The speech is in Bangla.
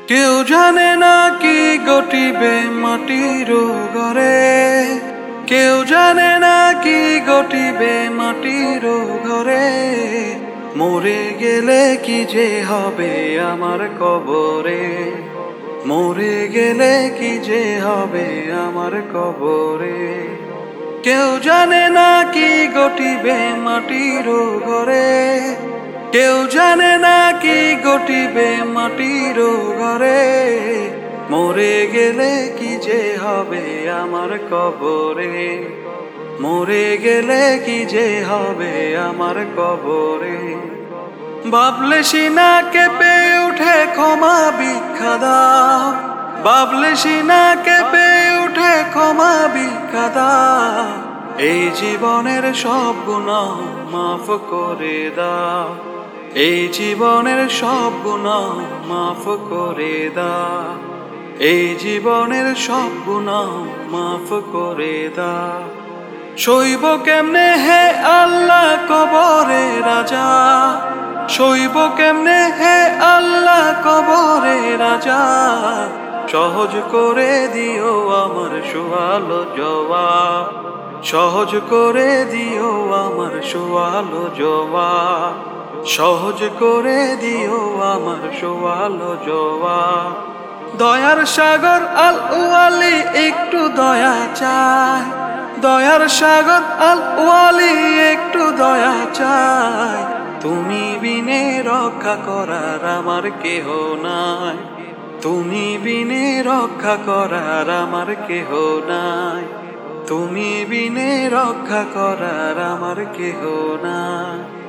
কেউ জানে না কি ঘটিবে মাটির ঘরে, কেউ জানে না কি ঘটিবে মাটির ঘরে। মরে গেলে কি যে হবে আমার কবরে, মরে গেলে কি যে হবে আমার কবরে। কেউ জানে না কি ঘটিবে মাটির ঘরে, কেউ জানে না কি ঘটিবে মাটির ঘরে। মরে গেলে কি যে হবে আমার কবরে, মরে গেলে কি যে হবে আমার কবরে। ভাবলে সিনা কেঁপে উঠে ক্ষমা ভিক্ষা দাও, ভাবলে সিনা কেঁপে উঠে ক্ষমা ভিক্ষা দাও। এই জীবনের সব গুনাহ মাফ করে দাও, এই জীবনের সব গুনাহ মাফ করে দাও, এই জীবনের সব গুনাহ মাফ করে দাও। সইব কেমনে হে আল্লাহ কবরে রাজা, সইব কেমনে হে আল্লাহ কবরে রাজা। সহজ করে দিও আমার সোয়ালো জবাব, সহজ করে দিও আমার সোয়ালো জবাব, সহজ করে দিও আমার সোয়ালো জবাব। দয়ার সাগর আল ওয়ালি একটু দয়া চায়, দয়ার সাগর আল ওয়ালি একটু দয়া চায়। তুমি বিনে রক্ষা করার আমার কেহ নাই, তুমি বিনে রক্ষা করার আমার কেহ নাই, তুমি বিনে রক্ষা করার আমার কেহ নাই।